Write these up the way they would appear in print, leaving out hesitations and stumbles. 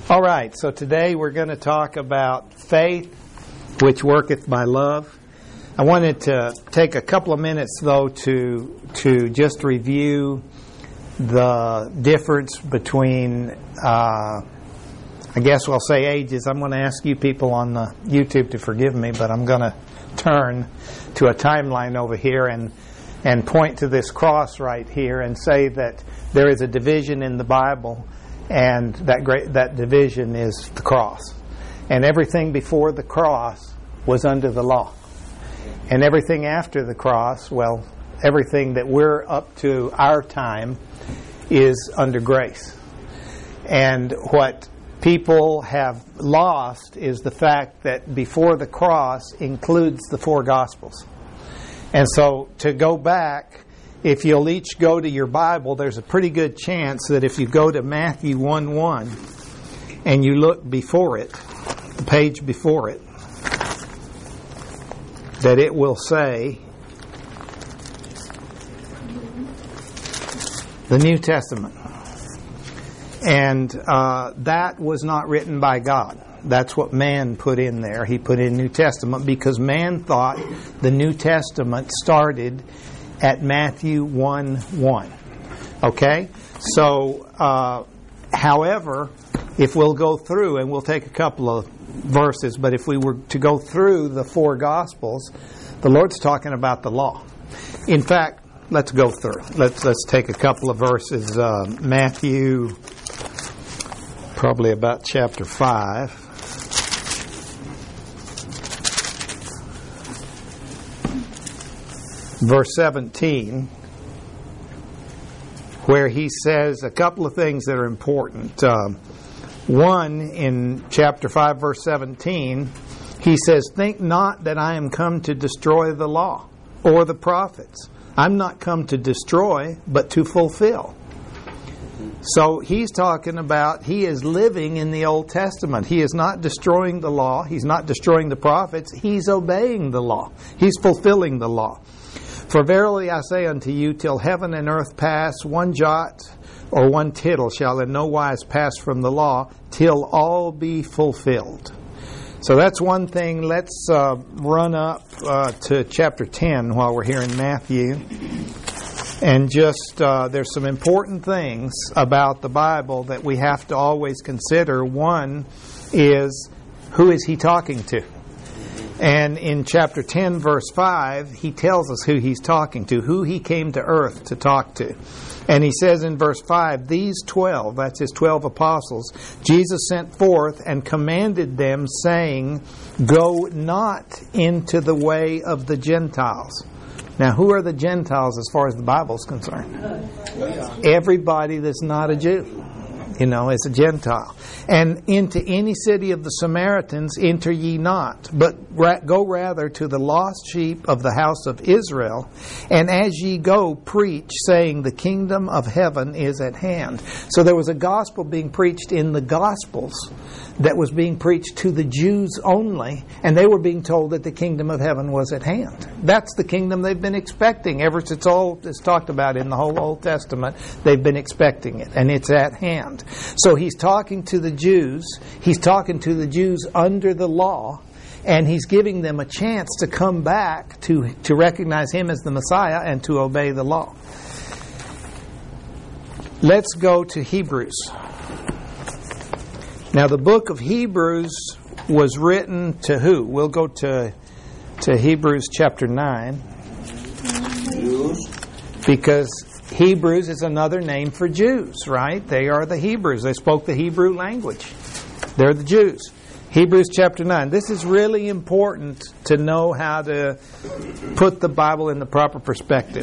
All right, so today we're going to talk about faith, which worketh by love. I wanted to take a couple of minutes, though, to just review the difference between, I guess we'll say ages. I'm going to ask you people on the YouTube to forgive me, but I'm going to turn to a timeline over here and point to this cross right here and say that there is a division in the Bible, and that division is the cross. And everything before the cross was under the law. And everything after the cross, well, everything that we're up to our time is under grace. And what people have lost is the fact that before the cross includes the four Gospels. And so to go back, if you'll each go to your Bible, there's a pretty good chance that if you go to Matthew 1:1 and you look before it, the page before it, that it will say the New Testament. And that was not written by God. That's what man put in there. He put in New Testament because man thought the New Testament started at Matthew 1:1. Okay? So, however, if we'll go through, and we'll take a couple of verses, but if we were to go through the four Gospels, the Lord's talking about the law. In fact, let's go through. Let's take a couple of verses. Matthew, probably about chapter 5. Verse 17, where he says a couple of things that are important. One, in chapter 5, verse 17, he says, "Think not that I am come to destroy the law or the prophets. I'm not come to destroy, but to fulfill." So he's talking about, he is living in the Old Testament. He is not destroying the law. He's not destroying the prophets. He's obeying the law. He's fulfilling the law. "For verily I say unto you, till heaven and earth pass, one jot or one tittle shall in no wise pass from the law, till all be fulfilled." So that's one thing. Let's run up to chapter 10 while we're here in Matthew. And just, there's some important things about the Bible that we have to always consider. One is, who is he talking to? And in chapter 10, verse 5, he tells us who he's talking to, who he came to earth to talk to. And he says in verse 5, "These 12," that's his 12 apostles, "Jesus sent forth and commanded them, saying, Go not into the way of the Gentiles." Now, who are the Gentiles as far as the Bible is concerned? Everybody that's not a Jew, is a Gentile. "And into any city of the Samaritans enter ye not, but go rather to the lost sheep of the house of Israel. And as ye go, preach, saying, The kingdom of heaven is at hand." So there was a gospel being preached in the Gospels that was being preached to the Jews only, and they were being told that the kingdom of heaven was at hand. That's the kingdom they've been expecting ever since all is talked about in the whole Old Testament. They've been expecting it, and it's at hand. So he's talking to the Jews. He's talking to the Jews under the law, and he's giving them a chance to come back to recognize him as the Messiah and to obey the law. Let's go to Hebrews. Now, the book of Hebrews was written to who? We'll go to Hebrews chapter 9. Because Hebrews is another name for Jews, right? They are the Hebrews. They spoke the Hebrew language. They're the Jews. Hebrews chapter 9. This is really important to know how to put the Bible in the proper perspective.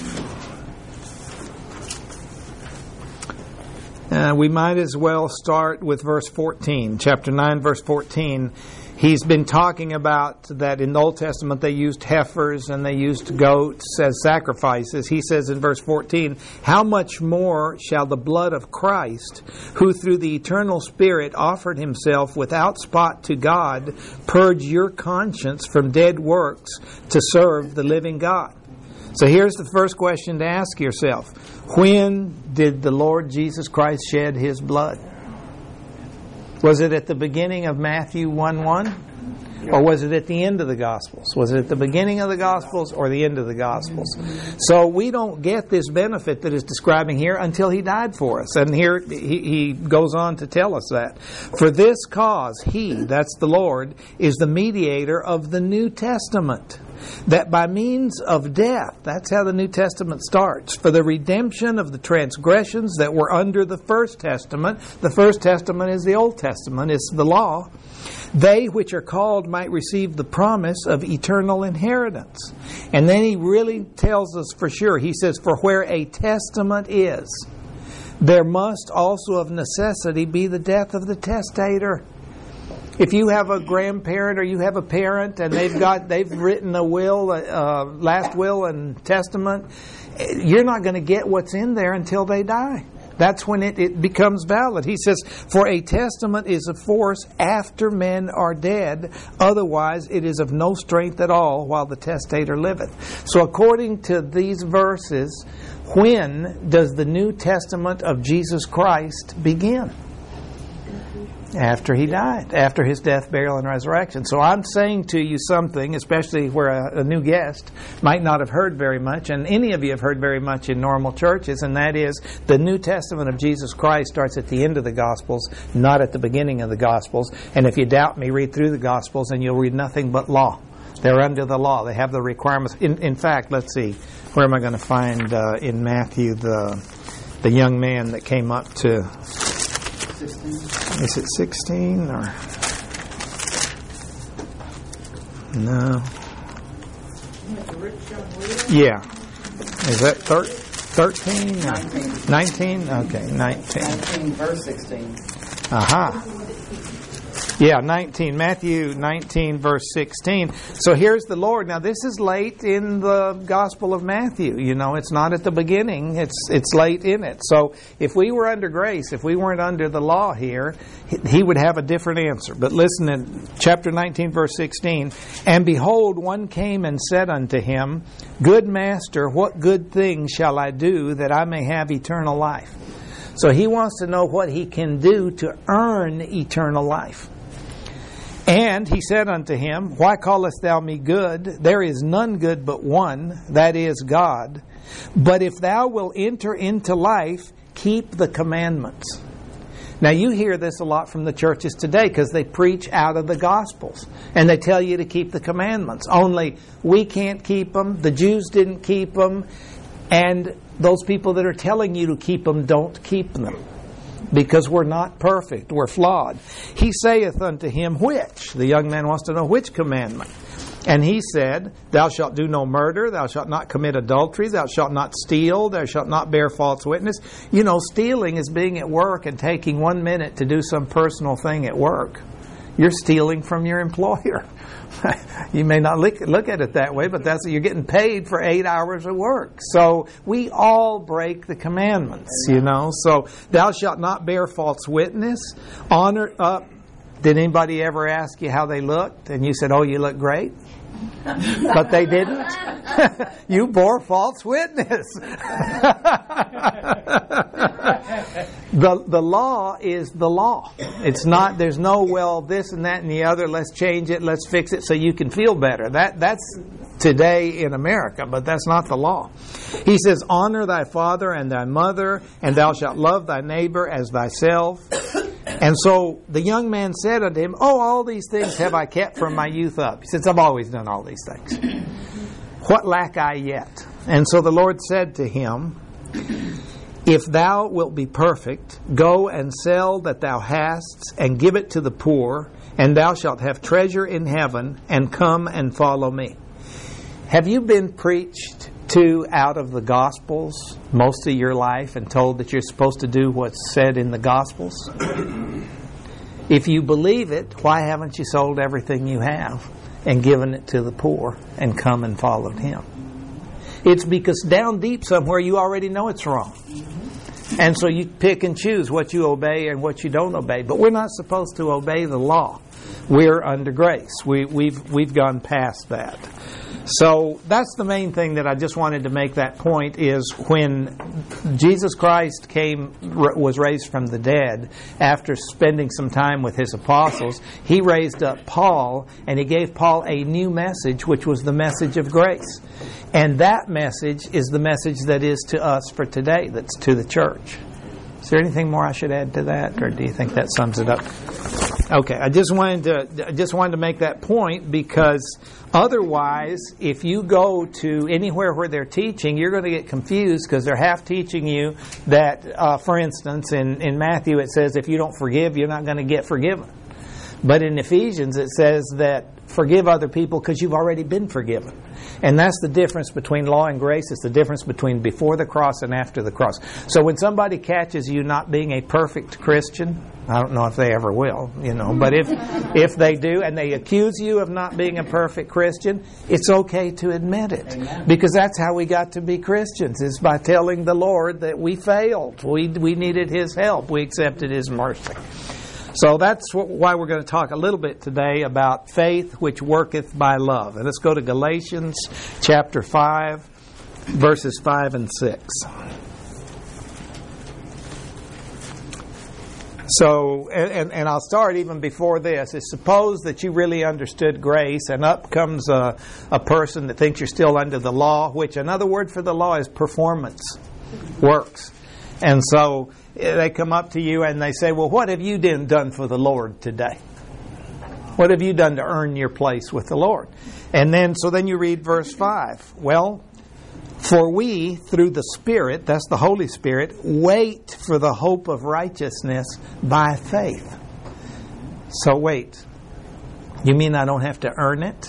We might as well start with verse 14. Chapter 9, verse 14. He's been talking about that in the Old Testament they used heifers and they used goats as sacrifices. He says in verse 14, "How much more shall the blood of Christ, who through the eternal Spirit offered himself without spot to God, purge your conscience from dead works to serve the living God?" So here's the first question to ask yourself. When did the Lord Jesus Christ shed his blood? Was it at the beginning of Matthew 1:1? Or was it at the end of the Gospels? Was it at the beginning of the Gospels or the end of the Gospels? So we don't get this benefit that is describing here until He died for us. And here he goes on to tell us that. For this cause, He, that's the Lord, is the mediator of the New Testament, that by means of death, that's how the New Testament starts, for the redemption of the transgressions that were under the First Testament. The First Testament is the Old Testament, it's the law. They which are called might receive the promise of eternal inheritance. And then he really tells us for sure. He says, for where a testament is, there must also of necessity be the death of the testator. If you have a grandparent or you have a parent and they've written a will, last will and testament, you're not going to get what's in there until they die. That's when it becomes valid. He says, for a testament is of force after men are dead, otherwise it is of no strength at all while the testator liveth. So according to these verses, when does the New Testament of Jesus Christ begin? After He died, after His death, burial, and resurrection. So I'm saying to you something, especially where a new guest might not have heard very much, and any of you have heard very much in normal churches, and that is the New Testament of Jesus Christ starts at the end of the Gospels, not at the beginning of the Gospels. And if you doubt me, read through the Gospels and you'll read nothing but law. They're under the law. They have the requirements. In fact, let's see, where am I going to find in Matthew the young man that came up to... 16. Is it 16 or no? Yeah. Is that 13? 19? Okay, 19. 19 verse 16. Aha. Yeah, 19. Matthew 19, verse 16. So here's the Lord. Now this is late in the Gospel of Matthew. You know, it's not at the beginning. It's late in it. So if we were under grace, if we weren't under the law here, He would have a different answer. But listen in chapter 19, verse 16. And behold, one came and said unto Him, Good Master, what good thing shall I do that I may have eternal life? So He wants to know what he can do to earn eternal life. And He said unto him, Why callest thou me good? There is none good but one, that is God. But if thou wilt enter into life, keep the commandments. Now you hear this a lot from the churches today because they preach out of the Gospels. And they tell you to keep the commandments. Only we can't keep them. The Jews didn't keep them. And those people that are telling you to keep them don't keep them. Because we're not perfect. We're flawed. He saith unto him, Which? The young man wants to know which commandment. And he said, Thou shalt do no murder, thou shalt not commit adultery, thou shalt not steal, thou shalt not bear false witness. You know, stealing is being at work and taking 1 minute to do some personal thing at work. You're stealing from your employer. You may not look at it that way, but you're getting paid for 8 hours of work. So we all break the commandments, you know. So thou shalt not bear false witness. Honor. Did anybody ever ask you how they looked? And you said, oh, you look great. But they didn't. You bore false witness. The law is the law. It's not, there's no, well, this and that and the other, let's change it, let's fix it so you can feel better. That's today in America, but that's not the law. He says, honor thy father and thy mother, and thou shalt love thy neighbor as thyself. And so the young man said unto him, oh, all these things have I kept from my youth up. He says, I've always done all these things. What lack I yet? And so the Lord said to him, if thou wilt be perfect, go and sell that thou hast, and give it to the poor, and thou shalt have treasure in heaven, and come and follow me. Have you been preached to out of the Gospels most of your life and told that you're supposed to do what's said in the Gospels? If you believe it, why haven't you sold everything you have and given it to the poor and come and followed Him? It's because down deep somewhere you already know it's wrong. And so you pick and choose what you obey and what you don't obey. But we're not supposed to obey the law. We're under grace. We've gone past that. So that's the main thing that I just wanted to make that point, is when Jesus Christ was raised from the dead, after spending some time with His apostles, He raised up Paul, and He gave Paul a new message, which was the message of grace. And that message is the message that is to us for today, that's to the church. Is there anything more I should add to that, or do you think that sums it up? Okay, I just wanted to make that point, because otherwise, if you go to anywhere where they're teaching, you're going to get confused, because they're half teaching you that, for instance, in Matthew it says if you don't forgive, you're not going to get forgiven. But in Ephesians it says that forgive other people because you've already been forgiven. And that's the difference between law and grace. It's the difference between before the cross and after the cross. So when somebody catches you not being a perfect Christian, I don't know if they ever will, but if they do and they accuse you of not being a perfect Christian, it's okay to admit it. Amen. Because that's how we got to be Christians, is by telling the Lord that we failed. We needed His help. We accepted His mercy. So that's why we're going to talk a little bit today about faith which worketh by love. And let's go to Galatians chapter 5, verses 5 and 6. So, and I'll start even before this, is suppose that you really understood grace, and up comes a person that thinks you're still under the law, which another word for the law is performance, works. And so they come up to you and they say, well, what have you done for the Lord today? What have you done to earn your place with the Lord? And then you read verse 5. Well, for we, through the Spirit, that's the Holy Spirit, wait for the hope of righteousness by faith. So wait. You mean I don't have to earn it?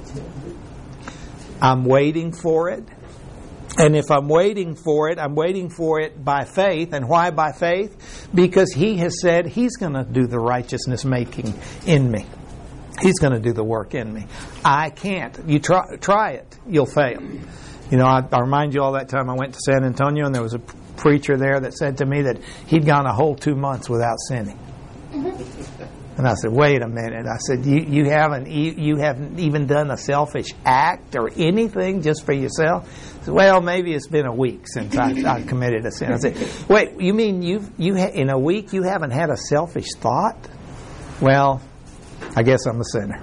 I'm waiting for it. And if I'm waiting for it by faith. And why by faith? Because He has said He's going to do the righteousness making in me. He's going to do the work in me. I can't. You try it, you'll fail. I remind you all that time I went to San Antonio, and there was a preacher there that said to me that he'd gone a whole 2 months without sinning. And I said, wait a minute. I said, you haven't even done a selfish act or anything just for yourself? I said, well, maybe it's been a week since I committed a sin. I said, wait, you mean in a week you haven't had a selfish thought? Well, I guess I'm a sinner.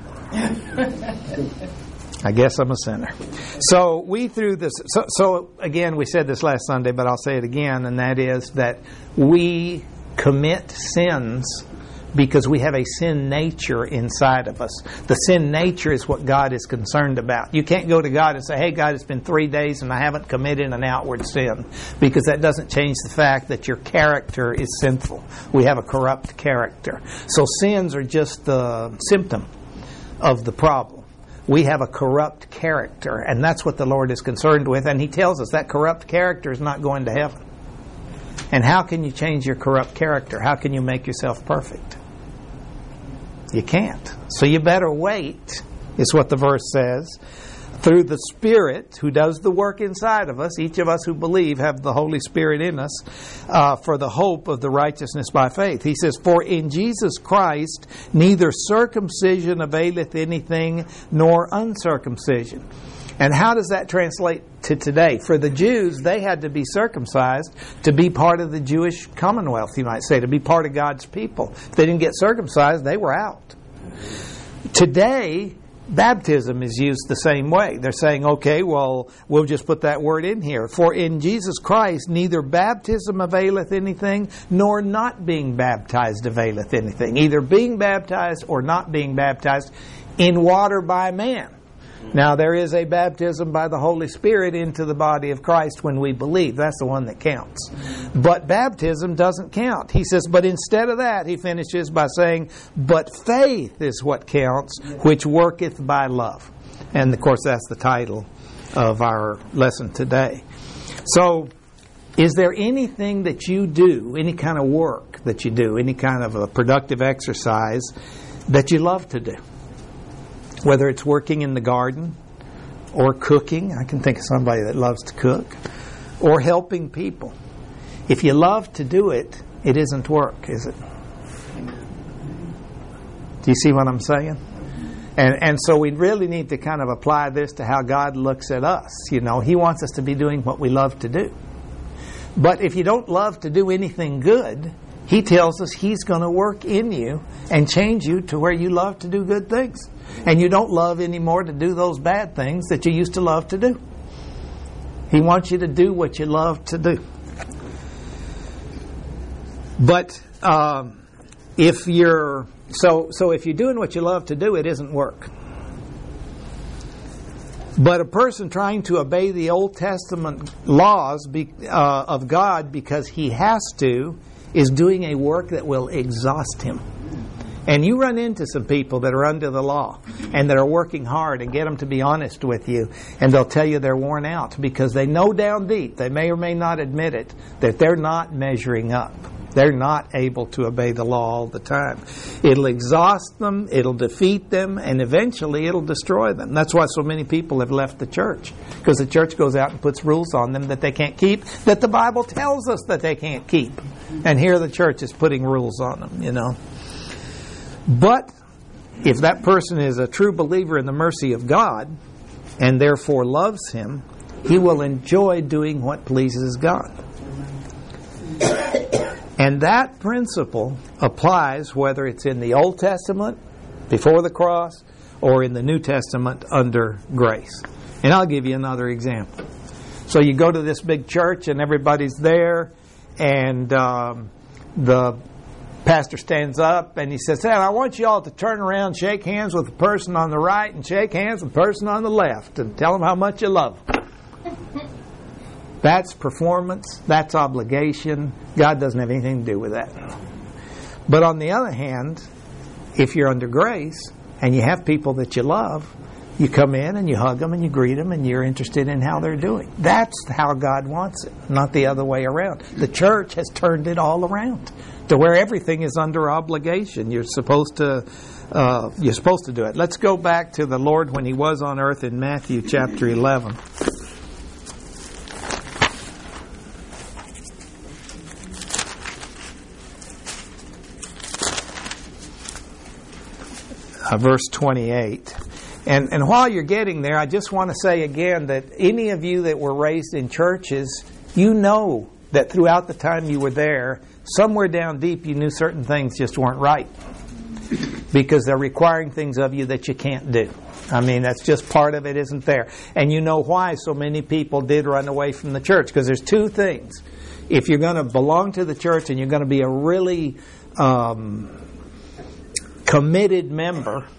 I guess I'm a sinner. So we through this. So again, we said this last Sunday, but I'll say it again, and that is that we commit sins because we have a sin nature inside of us. The sin nature is what God is concerned about. You can't go to God and say, hey, God, it's been 3 days and I haven't committed an outward sin, because that doesn't change the fact that your character is sinful. We have a corrupt character. So sins are just the symptom of the problem. We have a corrupt character, and that's what the Lord is concerned with. And He tells us that corrupt character is not going to heaven. And how can you change your corrupt character? How can you make yourself perfect? You can't. So you better wait, is what the verse says, through the Spirit who does the work inside of us. Each of us who believe have the Holy Spirit in us, for the hope of the righteousness by faith. He says, for in Jesus Christ neither circumcision availeth anything, nor uncircumcision. And how does that translate to today? For the Jews, they had to be circumcised to be part of the Jewish commonwealth, you might say, to be part of God's people. If they didn't get circumcised, they were out. Today, baptism is used the same way. They're saying, okay, well, we'll just put that word in here. For in Jesus Christ, neither baptism availeth anything, nor not being baptized availeth anything. Either being baptized or not being baptized in water by man. Now, there is a baptism by the Holy Spirit into the body of Christ when we believe. That's the one that counts. But baptism doesn't count. He says, but instead of that, he finishes by saying, but faith is what counts, which worketh by love. And, of course, that's the title of our lesson today. So, is there anything that you do, any kind of work that you do, any kind of a productive exercise that you love to do? Whether it's working in the garden or cooking. I can think of somebody that loves to cook. Or helping people. If you love to do it, it isn't work, is it? Do you see what I'm saying? And so we really need to kind of apply this to how God looks at us. You know, He wants us to be doing what we love to do. But if you don't love to do anything good, He tells us He's going to work in you and change you to where you love to do good things. And you don't love anymore to do those bad things that you used to love to do. He wants you to do what you love to do. But if you're doing what you love to do, it isn't work. But a person trying to obey the Old Testament laws of God because he has to is doing a work that will exhaust him. And you run into some people that are under the law and that are working hard, and get them to be honest with you, and they'll tell you they're worn out because they know down deep, they may or may not admit it, that they're not measuring up. They're not able to obey the law all the time. It'll exhaust them, it'll defeat them, and eventually it'll destroy them. That's why so many people have left the church. Because the church goes out and puts rules on them that they can't keep, that the Bible tells us that they can't keep. And here the church is putting rules on them, you know. But if that person is a true believer in the mercy of God, and therefore loves Him, he will enjoy doing what pleases God. And that principle applies whether it's in the Old Testament, before the cross, or in the New Testament under grace. And I'll give you another example. So you go to this big church and everybody's there, and the pastor stands up and he says, "Hey, I want you all to turn around, shake hands with the person on the right, and shake hands with the person on the left, and tell them how much you love them." That's performance. That's obligation. God doesn't have anything to do with that. But on the other hand, if you're under grace and you have people that you love, you come in and you hug them and you greet them and you're interested in how they're doing. That's how God wants it, not the other way around. The church has turned it all around to where everything is under obligation. You're supposed to do it. Let's go back to the Lord when He was on earth in Matthew chapter 11. Verse 28. And while you're getting there, I just want to say again that any of you that were raised in churches, you know that throughout the time you were there, somewhere down deep you knew certain things just weren't right. Because they're requiring things of you that you can't do. I mean, that's just part of it isn't there. And you know why so many people did run away from the church. Because there's two things. If you're going to belong to the church and you're going to be a really committed member,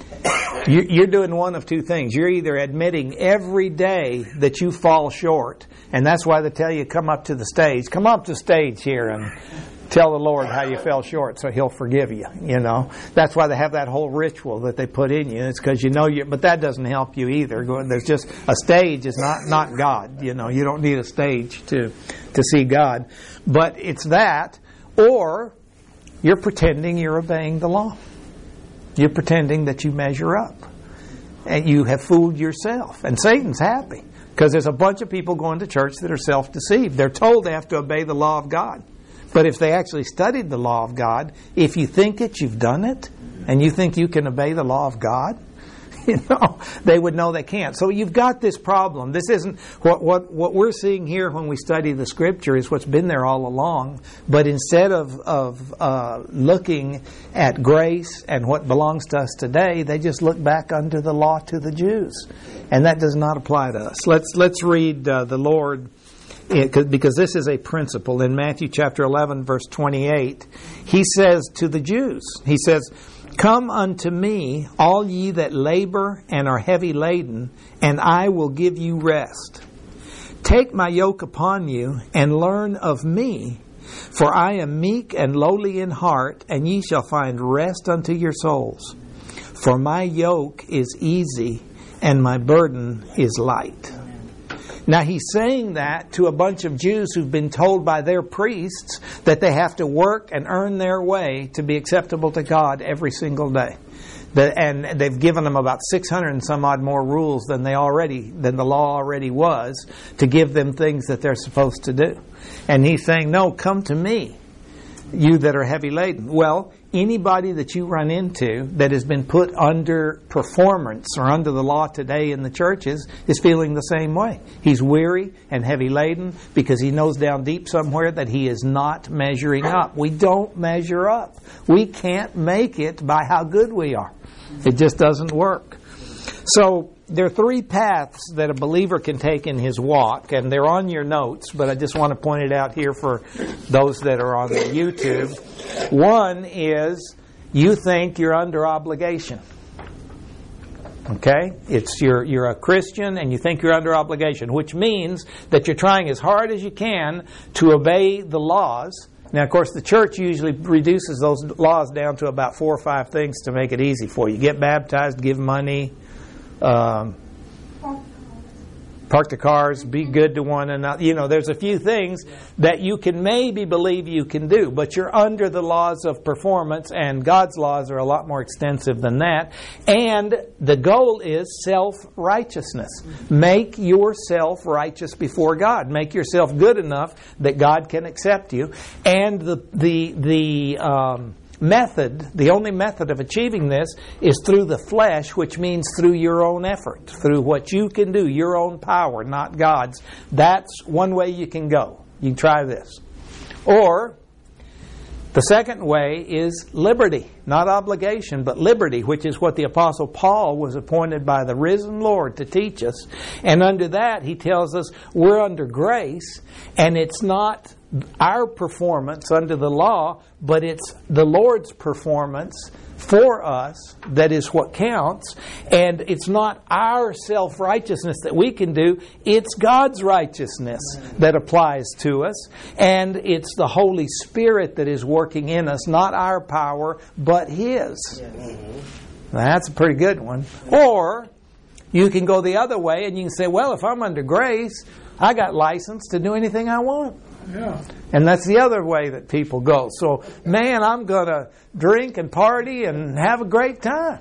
you're doing one of two things. You're either admitting every day that you fall short, and that's why they tell you come up to the stage. Come up to the stage here and tell the Lord how you fell short so He'll forgive you, you know. That's why they have that whole ritual that they put in you. It's because you know but that doesn't help you either. There's just a stage is not God, you know. You don't need a stage to see God. But it's that, or you're pretending you're obeying the law. You're pretending that you measure up. And you have fooled yourself. And Satan's happy. Because there's a bunch of people going to church that are self-deceived. They're told they have to obey the law of God. But if they actually studied the law of God, if you think it, you've done it. And you think you can obey the law of God, you know, they would know they can't. So you've got this problem. This isn't what we're seeing here when we study the Scripture is what's been there all along. But instead of looking at grace and what belongs to us today, they just look back under the law to the Jews, and that does not apply to us. Let's read the Lord, because this is a principle in Matthew chapter 11, verse 28. He says to the Jews, He says, "Come unto me, all ye that labor and are heavy laden, and I will give you rest. Take my yoke upon you, and learn of me, for I am meek and lowly in heart, and ye shall find rest unto your souls. For my yoke is easy, and my burden is light." Now he's saying that to a bunch of Jews who've been told by their priests that they have to work and earn their way to be acceptable to God every single day. And they've given them about 600 and some odd more rules than the law already was, to give them things that they're supposed to do. And he's saying, no, come to me, you that are heavy laden. Well, anybody that you run into that has been put under performance or under the law today in the churches is feeling the same way. He's weary and heavy laden because he knows down deep somewhere that he is not measuring up. We don't measure up. We can't make it by how good we are. It just doesn't work. So there are three paths that a believer can take in his walk, and they're on your notes, but I just want to point it out here for those that are on the YouTube. One is you think you're under obligation. Okay? It's you're a Christian and you think you're under obligation, which means that you're trying as hard as you can to obey the laws. Now, of course, the church usually reduces those laws down to about 4 or 5 things to make it easy for you. Get baptized, give money, park the cars, be good to one another. You know, there's a few things that you can maybe believe you can do, but you're under the laws of performance, and God's laws are a lot more extensive than that. And the goal is self-righteousness. Make yourself righteous before God. Make yourself good enough that God can accept you. And the only method of achieving this is through the flesh, which means through your own effort, through what you can do, your own power, not God's. That's one way you can go. You can try this. Or the second way is liberty, not obligation, but liberty, which is what the Apostle Paul was appointed by the risen Lord to teach us. And under that, he tells us we're under grace, and it's not our performance under the law, but it's the Lord's performance for us that is what counts. And it's not our self-righteousness that we can do, it's God's righteousness that applies to us. And it's the Holy Spirit that is working in us, not our power, but His. That's a pretty good one. Or you can go the other way and you can say, well, if I'm under grace, I got license to do anything I want. Yeah. And that's the other way that people go. So, man, I'm going to drink and party and have a great time.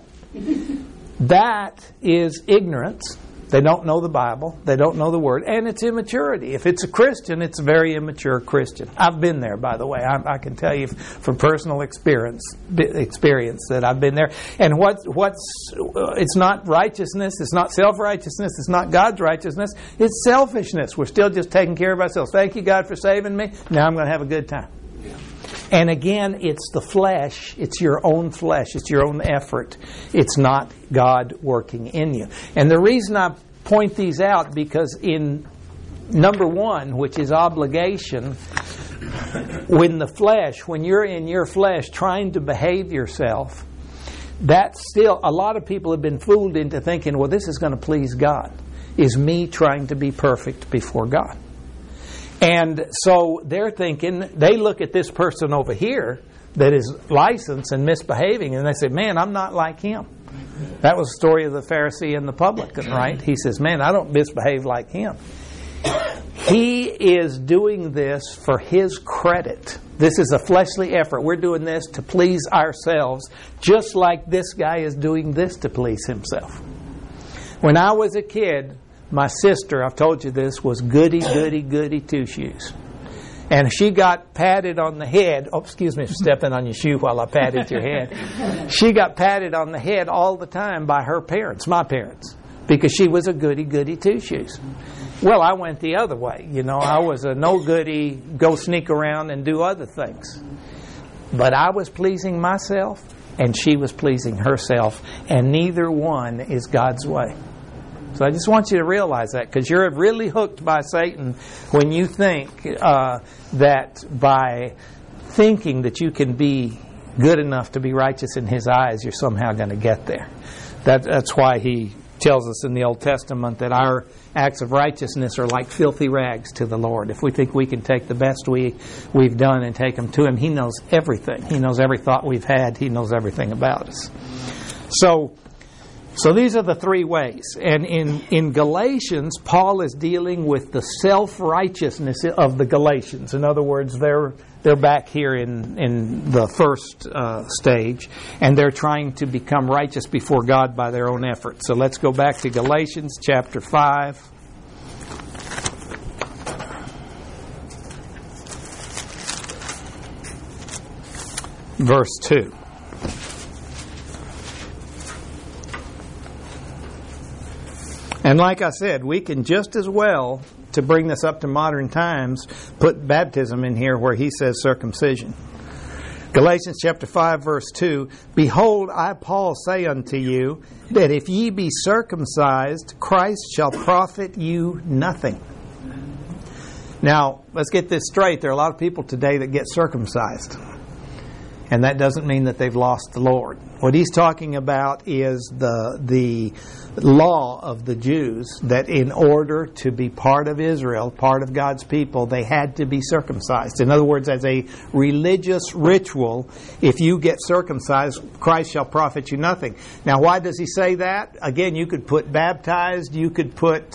That is ignorance. They don't know the Bible. They don't know the Word. And it's immaturity. If it's a Christian, it's a very immature Christian. I've been there, by the way. I can tell you from personal experience that I've been there. And it's not righteousness. It's not self-righteousness. It's not God's righteousness. It's selfishness. We're still just taking care of ourselves. Thank you, God, for saving me. Now I'm going to have a good time. And again, it's the flesh. It's your own flesh. It's your own effort. It's not God working in you. And the reason I point these out, because in number 1, which is obligation, when you're in your flesh trying to behave yourself, that's still, a lot of people have been fooled into thinking, well, this is going to please God. Is me trying to be perfect before God. And so they're thinking, they look at this person over here that is licensed and misbehaving, and they say, man, I'm not like him. That was the story of the Pharisee and the publican, right? He says, man, I don't misbehave like him. He is doing this for his credit. This is a fleshly effort. We're doing this to please ourselves, just like this guy is doing this to please himself. When I was a kid, my sister, I've told you this, was goody, goody, goody two-shoes. And she got patted on the head. Oh, excuse me for stepping on your shoe while I patted your head. She got patted on the head all the time by her parents, my parents, because she was a goody, goody two-shoes. Well, I went the other way. You know, I was a no-goody, go sneak around and do other things. But I was pleasing myself, and she was pleasing herself, and neither one is God's way. So I just want you to realize that, because you're really hooked by Satan when you think that by thinking that you can be good enough to be righteous in His eyes, you're somehow going to get there. That's why He tells us in the Old Testament that our acts of righteousness are like filthy rags to the Lord. If we think we can take the best we've done and take them to Him, He knows everything. He knows every thought we've had. He knows everything about us. So these are the three ways. And in Galatians, Paul is dealing with the self-righteousness of the Galatians. In other words, they're back here in the first stage, and they're trying to become righteous before God by their own efforts. So let's go back to Galatians chapter 5. verse 2. And like I said, we can just as well, to bring this up to modern times, put baptism in here where he says circumcision. Galatians chapter 5 verse 2, Behold, I Paul say unto you, that if ye be circumcised, Christ shall profit you nothing. Now, let's get this straight. There are a lot of people today that get circumcised. And that doesn't mean that they've lost the Lord. What he's talking about is the law of the Jews, that in order to be part of Israel, part of God's people, they had to be circumcised. In other words, as a religious ritual, if you get circumcised, Christ shall profit you nothing. Now, why does he say that? Again, you could put baptized, you could put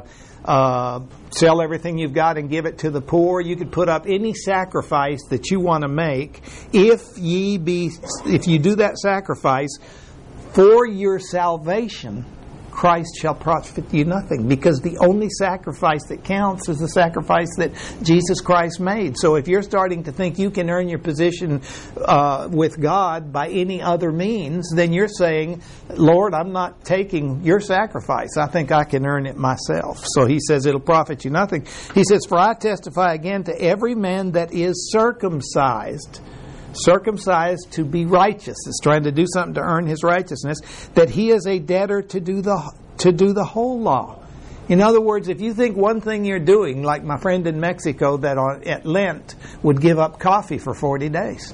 sell everything you've got and give it to the poor. You could put up any sacrifice that you want to make. If you do that sacrifice for your salvation, Christ shall profit you nothing, because the only sacrifice that counts is the sacrifice that Jesus Christ made. So if you're starting to think you can earn your position with God by any other means, then you're saying, Lord, I'm not taking your sacrifice. I think I can earn it myself. So he says it'll profit you nothing. He says, For I testify again to every man that is circumcised to be righteous, is trying to do something to earn his righteousness, that he is a debtor to do the whole law. In other words, if you think one thing you're doing, like my friend in Mexico that at Lent would give up coffee for 40 days.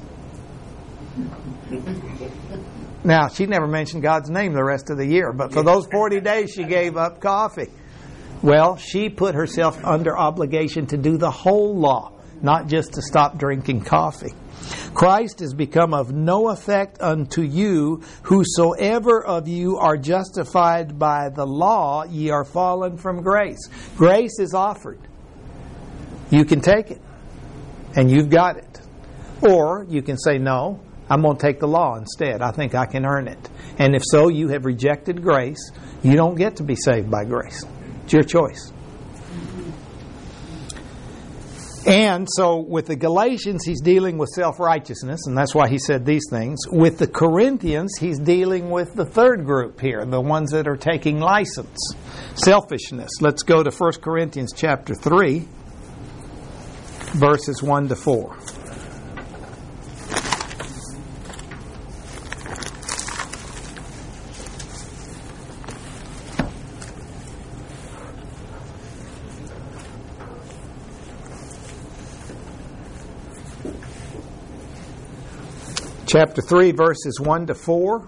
Now, she never mentioned God's name the rest of the year, but for those 40 days she gave up coffee. Well, she put herself under obligation to do the whole law, not just to stop drinking coffee. Christ is become of no effect unto you, whosoever of you are justified by the law, ye are fallen from grace. Grace is offered. You can take it, and you've got it. Or you can say, no, I'm going to take the law instead. I think I can earn it. And if so, you have rejected grace. You don't get to be saved by grace. It's your choice. And so with the Galatians, he's dealing with self-righteousness, and that's why he said these things. With the Corinthians, he's dealing with the third group here, the ones that are taking license, selfishness. Let's go to 1 Corinthians chapter 3, verses 1 to 4. Chapter 3, verses 1 to 4.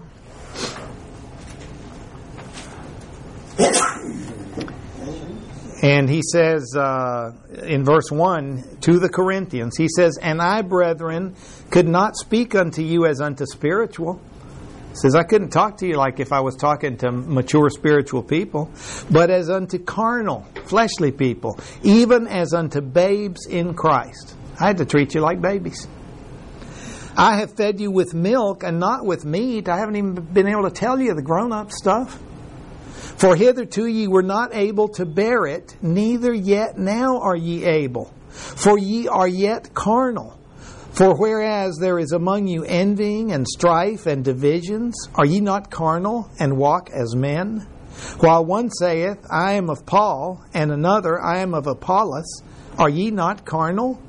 And he says in verse 1 to the Corinthians, he says, And I, brethren, could not speak unto you as unto spiritual. He says, I couldn't talk to you like if I was talking to mature spiritual people, but as unto carnal, fleshly people, even as unto babes in Christ. I had to treat you like babies. I have fed you with milk and not with meat. I haven't even been able to tell you the grown-up stuff. For hitherto ye were not able to bear it, neither yet now are ye able. For ye are yet carnal. For whereas there is among you envying and strife and divisions, are ye not carnal and walk as men? While one saith, I am of Paul, and another, I am of Apollos, are ye not carnal?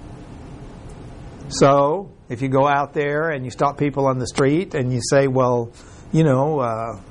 So, if you go out there and you stop people on the street and you say, well, you know,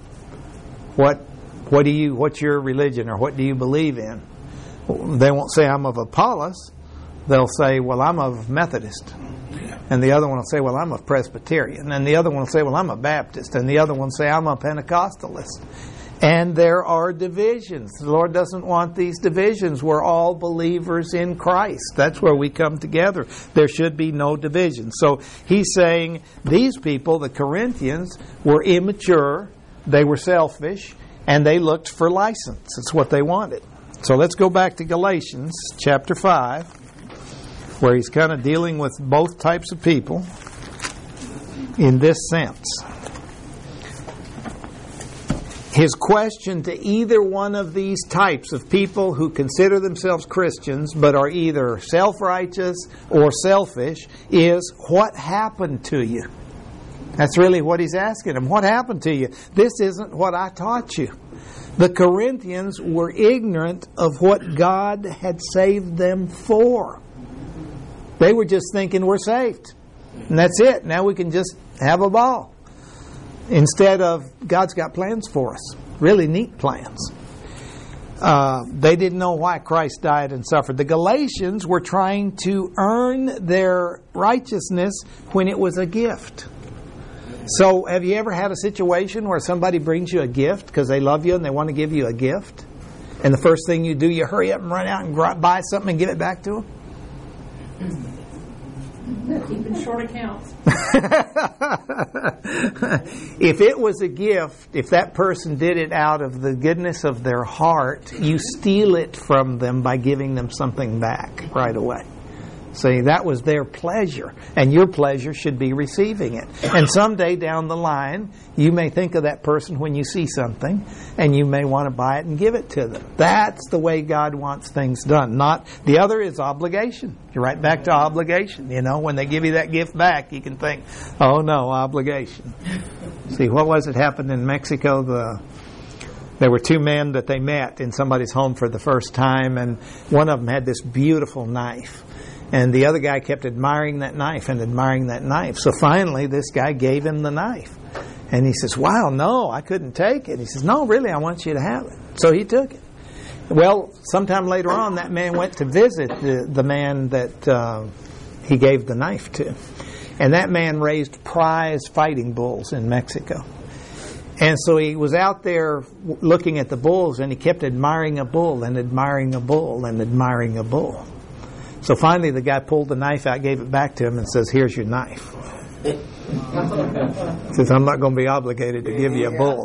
what's your religion, or what do you believe in? They won't say I'm of Apollos. They'll say, well, I'm of Methodist. And the other one will say, well, I'm a Presbyterian. And the other one will say, well, I'm a Baptist. And the other one will say, I'm a Pentecostalist. And there are divisions. The Lord doesn't want these divisions. We're all believers in Christ. That's where we come together. There should be no division. So he's saying these people, the Corinthians, were immature, they were selfish, and they looked for license. That's what they wanted. So let's go back to Galatians chapter 5, where he's kind of dealing with both types of people in this sense. His question to either one of these types of people who consider themselves Christians but are either self-righteous or selfish is, what happened to you? That's really what he's asking them. What happened to you? This isn't what I taught you. The Corinthians were ignorant of what God had saved them for. They were just thinking we're saved. And that's it. Now we can just have a ball. Instead of, God's got plans for us. Really neat plans. They didn't know why Christ died and suffered. The Galatians were trying to earn their righteousness when it was a gift. So have you ever had a situation where somebody brings you a gift because they love you and they want to give you a gift? And the first thing you do, you hurry up and run out and buy something and give it back to them? Keeping short accounts. If it was a gift, if that person did it out of the goodness of their heart, you steal it from them by giving them something back right away. See, that was their pleasure, and your pleasure should be receiving it. And someday down the line, you may think of that person when you see something, and you may want to buy it and give it to them. That's the way God wants things done. Not the other is obligation. You're right back to obligation. You know, when they give you that gift back, you can think, oh no, obligation. See, what was it happened in Mexico? There were two men that they met in somebody's home for the first time, and one of them had this beautiful knife. And the other guy kept admiring that knife and admiring that knife. So finally, this guy gave him the knife. And he says, wow, no, I couldn't take it. He says, no, really, I want you to have it. So he took it. Well, sometime later on, that man went to visit the man that he gave the knife to. And that man raised prize fighting bulls in Mexico. And so he was out there looking at the bulls, and he kept admiring a bull and admiring a bull and admiring a bull. So finally the guy pulled the knife out, gave it back to him, and says, here's your knife. He says, I'm not going to be obligated to give you a bull.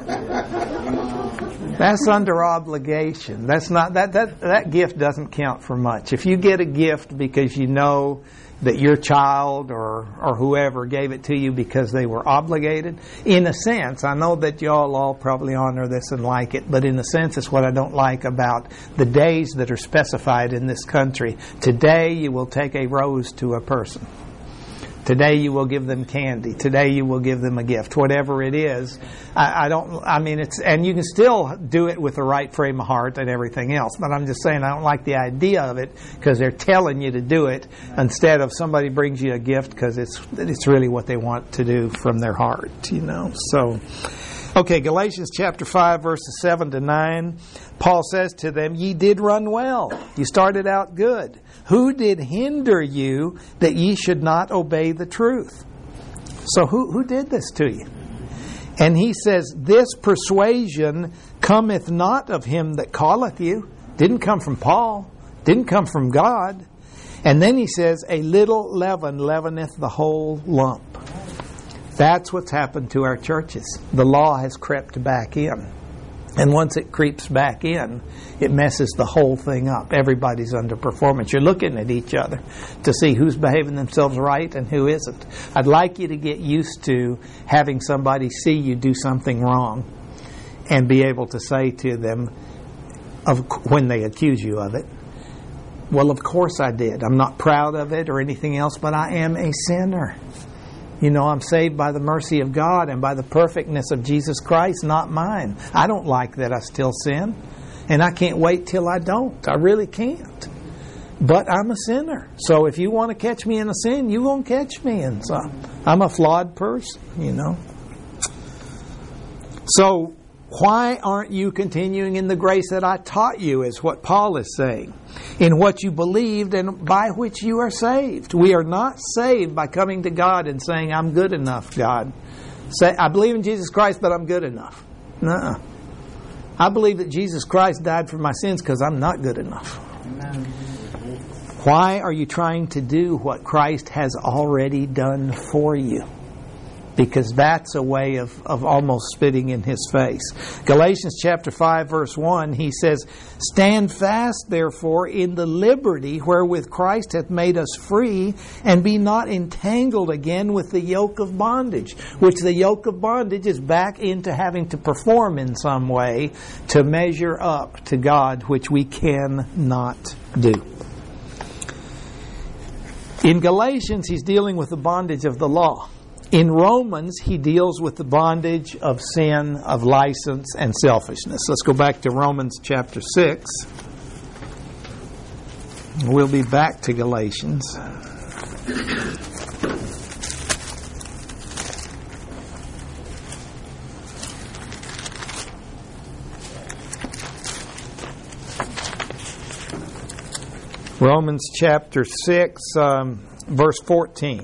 That's under obligation. That's not that gift doesn't count for much. If you get a gift because you know that your child or whoever gave it to you because they were obligated, in a sense, I know that y'all all probably honor this and like it, but in a sense it's what I don't like about the days that are specified in this country. Today you will take a rose to a person. Today you will give them candy. Today you will give them a gift. Whatever it is, and you can still do it with the right frame of heart and everything else. But I'm just saying I don't like the idea of it because they're telling you to do it instead of somebody brings you a gift because it's really what they want to do from their heart, you know. So, okay, Galatians chapter 5, verses 7 to 9. Paul says to them, ye did run well. You started out good. Who did hinder you that ye should not obey the truth? So who did this to you? And he says, this persuasion cometh not of him that calleth you. Didn't come from Paul. Didn't come from God. And then he says, a little leaven leaveneth the whole lump. That's what's happened to our churches. The law has crept back in. And once it creeps back in, it messes the whole thing up. Everybody's under performance. You're looking at each other to see who's behaving themselves right and who isn't. I'd like you to get used to having somebody see you do something wrong and be able to say to them, when they accuse you of it, well, of course I did. I'm not proud of it or anything else, but I am a sinner. You know, I'm saved by the mercy of God and by the perfectness of Jesus Christ, not mine. I don't like that I still sin, and I can't wait till I don't. I really can't. But I'm a sinner. So if you want to catch me in a sin, you won't catch me in some. I'm a flawed person, you know. So why aren't you continuing in the grace that I taught you, is what Paul is saying, in what you believed and by which you are saved. We are not saved by coming to God and saying, I'm good enough, God. Say, I believe in Jesus Christ, but I'm good enough. Nuh-uh. I believe that Jesus Christ died for my sins because I'm not good enough. Amen. Why are you trying to do what Christ has already done for you? because that's a way of almost spitting in His face. Galatians chapter 5 verse 1, he says, "Stand fast therefore in the liberty wherewith Christ hath made us free, and be not entangled again with the yoke of bondage." Which the yoke of bondage is back into having to perform in some way to measure up to God, which we cannot do. In Galatians, he's dealing with the bondage of the law. In Romans, he deals with the bondage of sin, of license, and selfishness. Let's go back to Romans chapter 6. We'll be back to Galatians. Romans chapter 6, verse 14.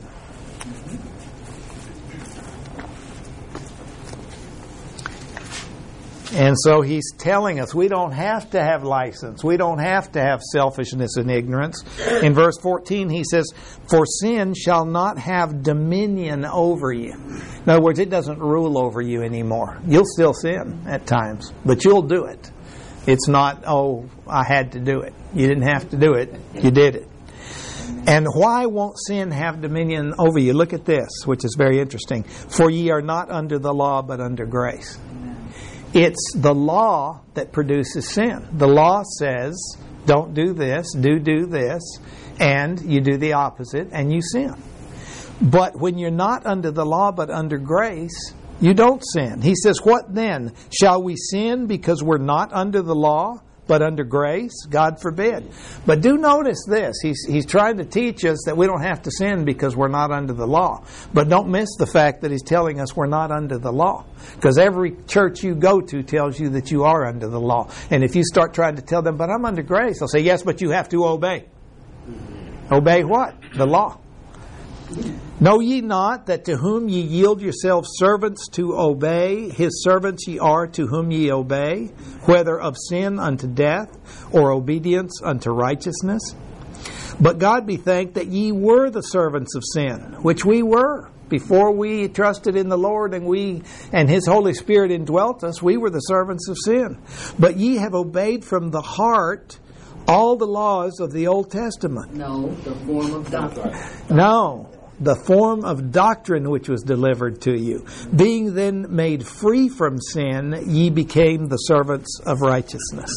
And so he's telling us we don't have to have license. We don't have to have selfishness and ignorance. In verse 14 he says, "For sin shall not have dominion over you." In other words, it doesn't rule over you anymore. You'll still sin at times, but you'll do it. It's not, "Oh, I had to do it." You didn't have to do it. You did it. And why won't sin have dominion over you? Look at this, which is very interesting. "For ye are not under the law, but under grace." It's the law that produces sin. The law says, don't do this, do this, and you do the opposite, and you sin. But when you're not under the law, but under grace, you don't sin. He says, "What then? Shall we sin because we're not under the law, but under grace? God forbid." But do notice this. He's trying to teach us that we don't have to sin because we're not under the law. But don't miss the fact that he's telling us we're not under the law. Because every church you go to tells you that you are under the law. And if you start trying to tell them, "But I'm under grace," they'll say, "Yes, but you have to obey." Obey what? The law. "Know ye not that to whom ye yield yourselves servants to obey, his servants ye are to whom ye obey, whether of sin unto death, or obedience unto righteousness? But God be thanked that ye were the servants of sin," which we were. Before we trusted in the Lord and His Holy Spirit indwelt us, we were the servants of sin. "But ye have obeyed from the heart all the laws of the Old Testament." No, the form of doctrine. No, the form of doctrine which was delivered to you. "Being then made free from sin, ye became the servants of righteousness."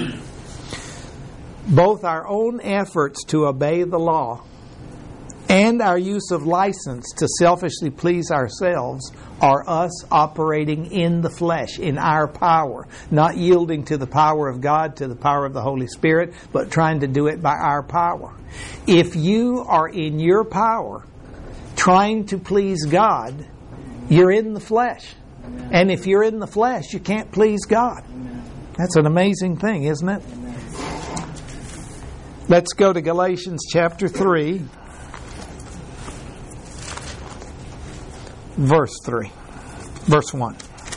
Both our own efforts to obey the law and our use of license to selfishly please ourselves are us operating in the flesh, in our power, not yielding to the power of God, to the power of the Holy Spirit, but trying to do it by our power. If you are in your power, trying to please God, you're in the flesh. And if you're in the flesh, you can't please God. That's an amazing thing, isn't it? Let's go to Galatians chapter 3. Verse 1.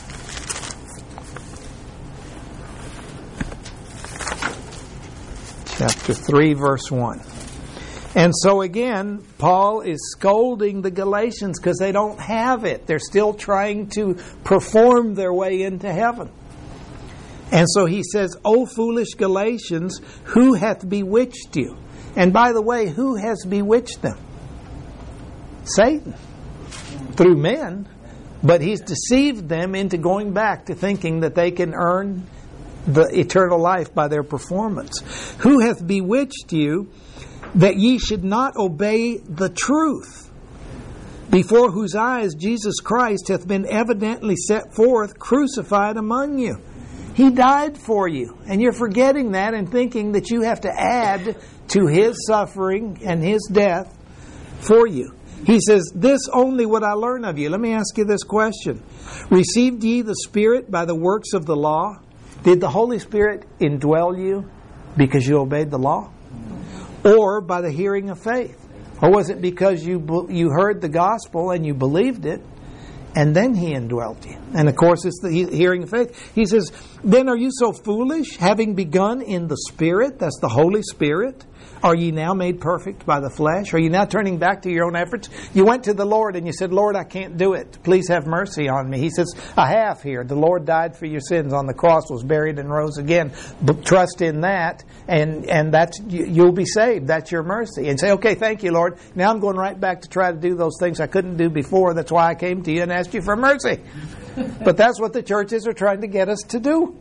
Chapter 3, verse 1. And so again, Paul is scolding the Galatians because they don't have it. They're still trying to perform their way into heaven. And so he says, "O foolish Galatians, who hath bewitched you?" And by the way, who has bewitched them? Satan. Through men. But he's deceived them into going back to thinking that they can earn the eternal life by their performance. "Who hath bewitched you, that ye should not obey the truth, before whose eyes Jesus Christ hath been evidently set forth, crucified among you?" He died for you, and you're forgetting that and thinking that you have to add to His suffering and His death for you. He says, "This only would I learn of you." Let me ask you this question. "Received ye the Spirit by the works of the law?" Did the Holy Spirit indwell you because you obeyed the law? Or by the hearing of faith? Or was it because you heard the gospel and you believed it and then He indwelt you. And of course, it's the hearing of faith. He says, then are you so foolish, having begun in the Spirit, that's the Holy Spirit, are ye now made perfect by the flesh? Are you now turning back to your own efforts? You went to the Lord and you said, Lord, I can't do it. Please have mercy on me. He says, I have here. The Lord died for your sins on the cross, was buried and rose again. But trust in that, and that's you'll be saved. That's your mercy. And say, okay, thank you, Lord. Now I'm going right back to try to do those things I couldn't do before. That's why I came to you and asked you for mercy. But that's what the churches are trying to get us to do.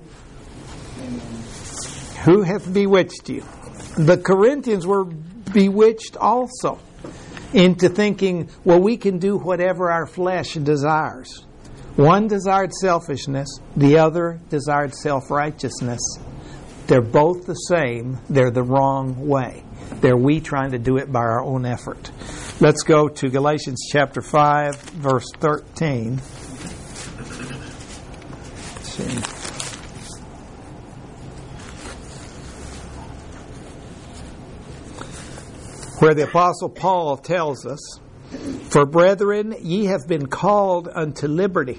Who hath bewitched you? The Corinthians were bewitched also into thinking, well, we can do whatever our flesh desires. One desired selfishness, the other desired self-righteousness. They're both the same. They're the wrong way. They're we trying to do it by our own effort. Let's go to Galatians chapter 5, verse 13. Let's see. Where the Apostle Paul tells us, for brethren, ye have been called unto liberty.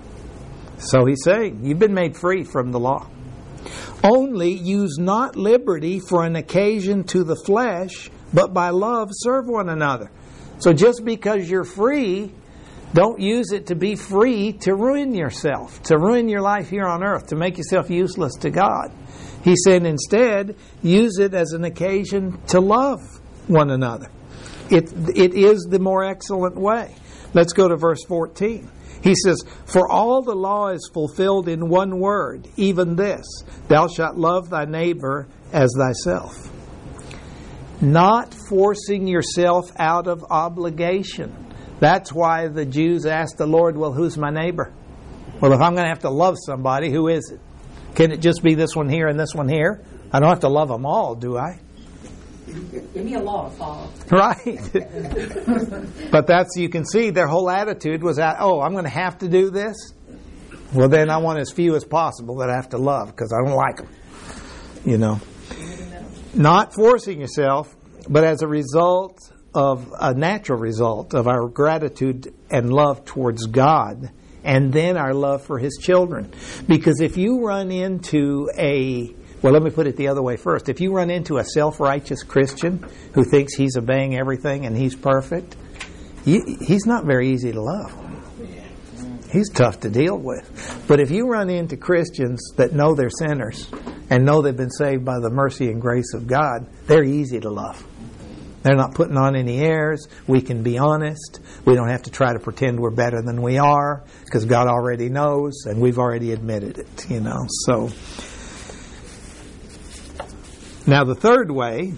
So he's saying, you've been made free from the law. Only use not liberty for an occasion to the flesh, but by love serve one another. So just because you're free, don't use it to be free to ruin yourself, to ruin your life here on earth, to make yourself useless to God. He said instead, use it as an occasion to love one another. It is the more excellent way. Let's go to verse 14. He says, for all the law is fulfilled in one word, even this, thou shalt love thy neighbor as thyself. Not forcing yourself out of obligation. That's why the Jews asked the Lord, well, who's my neighbor? Well, if I'm going to have to love somebody, who is it? Can it just be this one here and this one here? I don't have to love them all, do I? Give me a law to follow. Right. But that's, you can see their whole attitude was that, oh, I'm going to have to do this? Well, then I want as few as possible that I have to love because I don't like them. You know. Not forcing yourself, but as a result of a natural result of our gratitude and love towards God, and then our love for His children. Because if you run into well, let me put it the other way first. If you run into a self-righteous Christian who thinks he's obeying everything and he's perfect, he's not very easy to love. He's tough to deal with. But if you run into Christians that know they're sinners and know they've been saved by the mercy and grace of God, they're easy to love. They're not putting on any airs. We can be honest. We don't have to try to pretend we're better than we are because God already knows and we've already admitted it, you know. So now the third way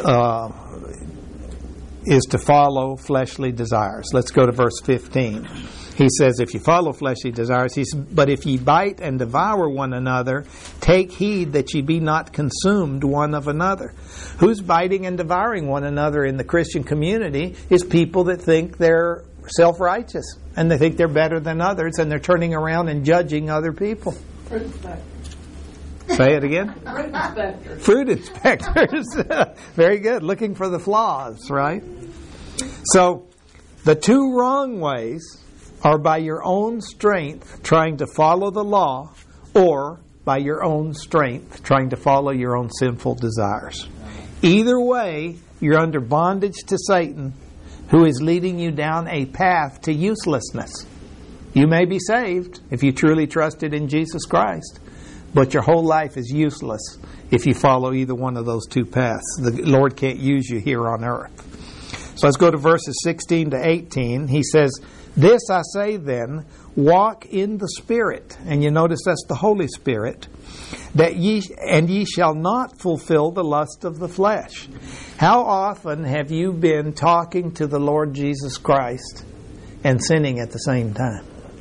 is to follow fleshly desires. Let's go to verse 15. He says, if you follow fleshly desires, he says, but if ye bite and devour one another, take heed that ye be not consumed one of another. Who's biting and devouring one another in the Christian community is people that think they're self-righteous and they think they're better than others and they're turning around and judging other people. Fruit inspectors. Say it again? Fruit inspectors. Fruit inspectors. Very good. Looking for the flaws, right? So, the two wrong ways are by your own strength trying to follow the law, or by your own strength trying to follow your own sinful desires. Either way, you're under bondage to Satan, who is leading you down a path to uselessness. You may be saved if you truly trusted in Jesus Christ, but your whole life is useless if you follow either one of those two paths. The Lord can't use you here on earth. So let's go to verses 16 to 18. He says, this I say then, walk in the Spirit. And you notice that's the Holy Spirit. That ye shall not fulfill the lust of the flesh. How often have you been talking to the Lord Jesus Christ and sinning at the same time?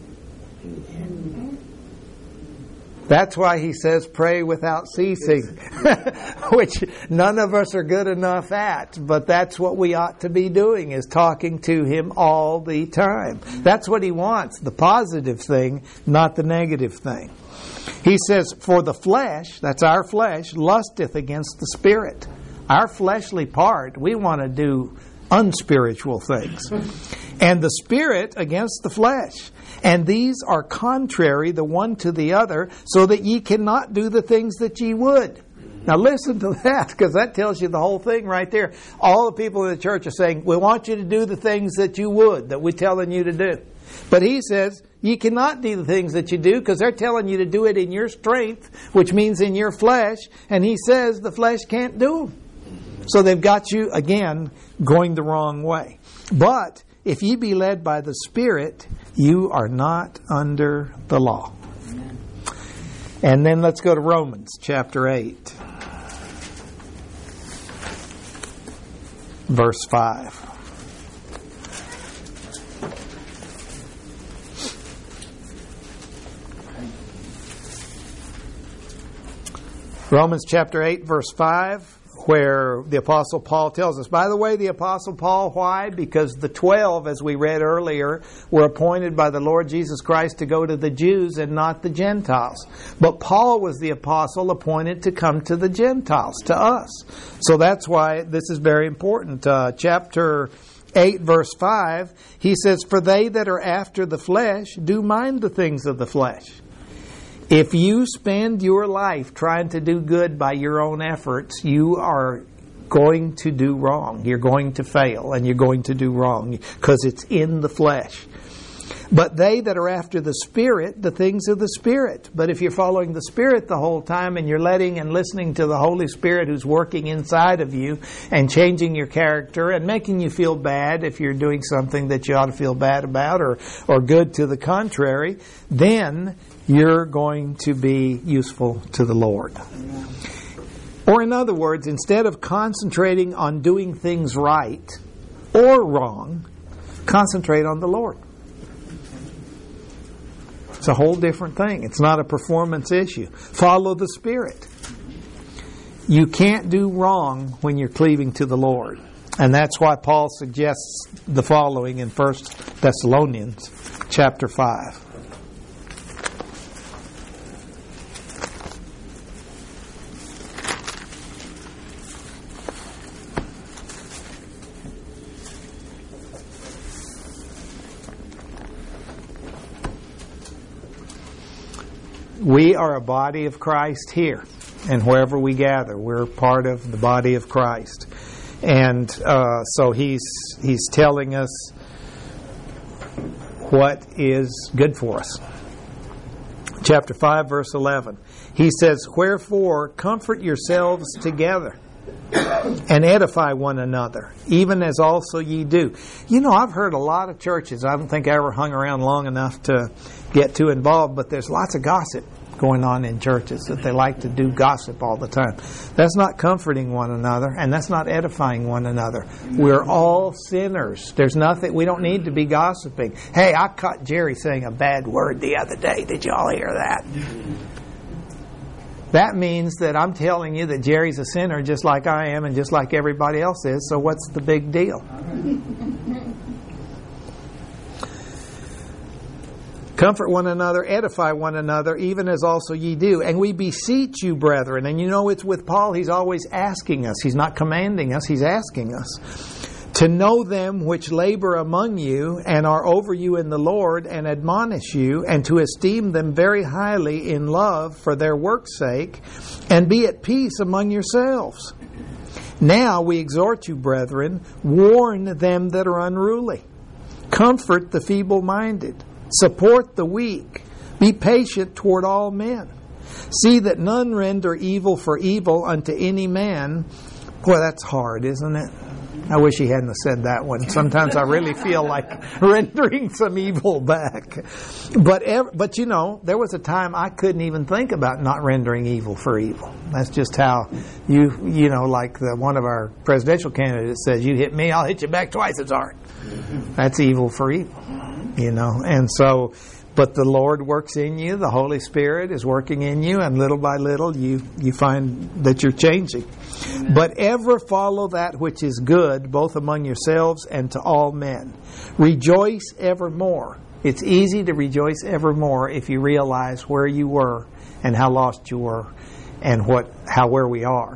That's why he says pray without ceasing, which none of us are good enough at. But that's what we ought to be doing, is talking to Him all the time. That's what He wants, the positive thing, not the negative thing. He says, for the flesh, that's our flesh, lusteth against the Spirit. Our fleshly part, we want to do unspiritual things. And the Spirit against the flesh. And these are contrary the one to the other, so that ye cannot do the things that ye would. Now listen to that, because that tells you the whole thing right there. All the people in the church are saying, we want you to do the things that you would, that we're telling you to do. But he says, you cannot do the things that you do, because they're telling you to do it in your strength, which means in your flesh. And he says the flesh can't do them. So they've got you, again, going the wrong way. But if ye be led by the Spirit, you are not under the law. And then let's go to Romans chapter 8. Verse 5. Romans chapter 8, verse 5, where the Apostle Paul tells us. By the way, the Apostle Paul, why? Because the 12, as we read earlier, were appointed by the Lord Jesus Christ to go to the Jews and not the Gentiles. But Paul was the apostle appointed to come to the Gentiles, to us. So that's why this is very important. Chapter 8, verse 5, he says, for they that are after the flesh do mind the things of the flesh. If you spend your life trying to do good by your own efforts, you are going to do wrong. You're going to fail, and you're going to do wrong because it's in the flesh. But they that are after the Spirit, the things of the Spirit. But if you're following the Spirit the whole time and you're letting and listening to the Holy Spirit who's working inside of you and changing your character and making you feel bad if you're doing something that you ought to feel bad about or good to the contrary, then you're going to be useful to the Lord. Or in other words, instead of concentrating on doing things right or wrong, concentrate on the Lord. It's a whole different thing. It's not a performance issue. Follow the Spirit. You can't do wrong when you're cleaving to the Lord. And that's why Paul suggests the following in 1 Thessalonians chapter 5. We are a body of Christ here, and wherever we gather, we're part of the body of Christ. And so he's telling us what is good for us. Chapter 5, verse 11. He says, wherefore comfort yourselves together and edify one another, even as also ye do. You know, I've heard a lot of churches, I don't think I ever hung around long enough to get too involved, but there's lots of gossip going on in churches, that they like to do gossip all the time. That's not comforting one another, and that's not edifying one another. We're all sinners. There's nothing, we don't need to be gossiping. Hey, I caught Jerry saying a bad word the other day. Did y'all hear that? That means that I'm telling you that Jerry's a sinner just like I am and just like everybody else is, so what's the big deal? Comfort one another, edify one another, even as also ye do. And we beseech you, brethren. And you know it's with Paul, he's always asking us. He's not commanding us, he's asking us. To know them which labor among you and are over you in the Lord and admonish you, and to esteem them very highly in love for their work's sake, and be at peace among yourselves. Now we exhort you, brethren, warn them that are unruly. Comfort the feeble-minded. Support the weak. Be patient toward all men. See that none render evil for evil unto any man. Boy, that's hard, isn't it? I wish he hadn't said that one. Sometimes I really feel like rendering some evil back. But you know, there was a time I couldn't even think about not rendering evil for evil. That's just how you know, like one of our presidential candidates says, you hit me, I'll hit you back twice as hard. That's evil for evil. You know, and so, but the Lord works in you, the Holy Spirit is working in you, and little by little you find that you're changing. Amen. But ever follow that which is good, both among yourselves and to all men. Rejoice evermore. It's easy to rejoice evermore if you realize where you were and how lost you were and where we are.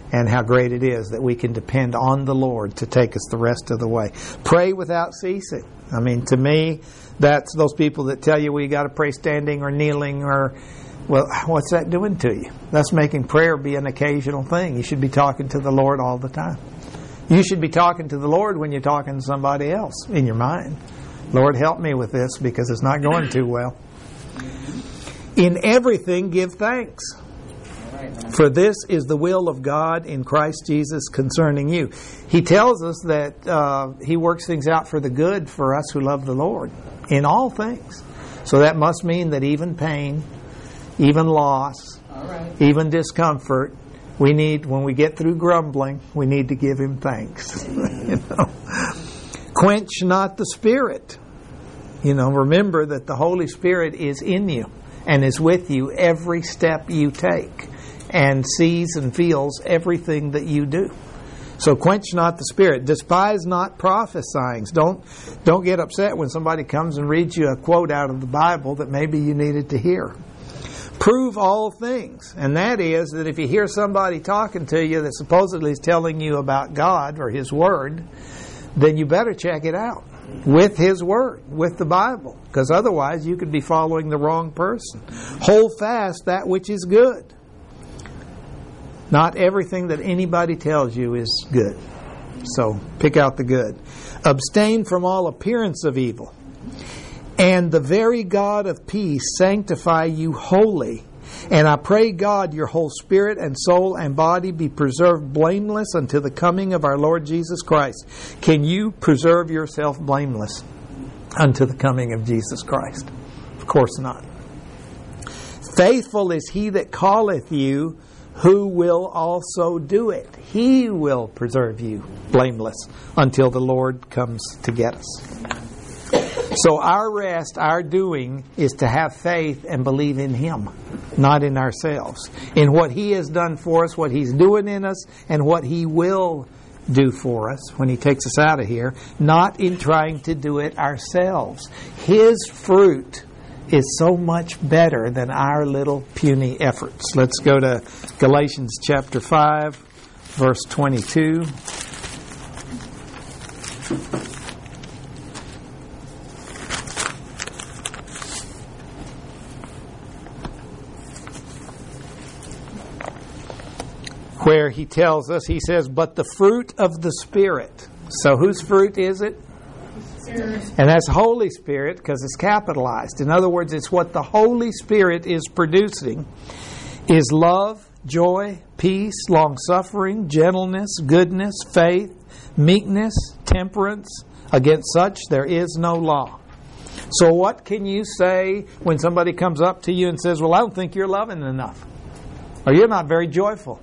and how great it is that we can depend on the Lord to take us the rest of the way. Pray without ceasing. I mean, to me, that's those people that tell you, well, you got to pray standing or kneeling or, well, what's that doing to you? That's making prayer be an occasional thing. You should be talking to the Lord all the time. You should be talking to the Lord when you're talking to somebody else in your mind. Lord, help me with this because it's not going too well. In everything, give thanks. For this is the will of God in Christ Jesus concerning you. He tells us that He works things out for the good for us who love the Lord in all things. So that must mean that even pain, even loss, even discomfort, we need, when we get through grumbling, we need to give Him thanks. Quench not the Spirit. Remember that the Holy Spirit is in you and is with you every step you take and sees and feels everything that you do. So quench not the Spirit. Despise not prophesying. Don't get upset when somebody comes and reads you a quote out of the Bible that maybe you needed to hear. Prove all things. And that is that if you hear somebody talking to you that supposedly is telling you about God or His Word, then you better check it out with His Word, with the Bible, because otherwise you could be following the wrong person. Hold fast that which is good. Not everything that anybody tells you is good. So pick out the good. Abstain from all appearance of evil. And the very God of peace sanctify you wholly. And I pray God your whole spirit and soul and body be preserved blameless until the coming of our Lord Jesus Christ. Can you preserve yourself blameless unto the coming of Jesus Christ? Of course not. Faithful is He that calleth you, who will also do it. He will preserve you blameless until the Lord comes to get us. So our rest, our doing, is to have faith and believe in Him, not in ourselves. In what He has done for us, what He's doing in us, and what He will do for us when He takes us out of here, not in trying to do it ourselves. His fruit is so much better than our little puny efforts. Let's go to Galatians chapter 5, verse 22. Where he tells us, he says, but the fruit of the Spirit. So whose fruit is it? And that's Holy Spirit because it's capitalized. In other words, it's what the Holy Spirit is producing is love, joy, peace, long-suffering, gentleness, goodness, faith, meekness, temperance. Against such there is no law. So what can you say when somebody comes up to you and says, well, I don't think you're loving enough, or you're not very joyful?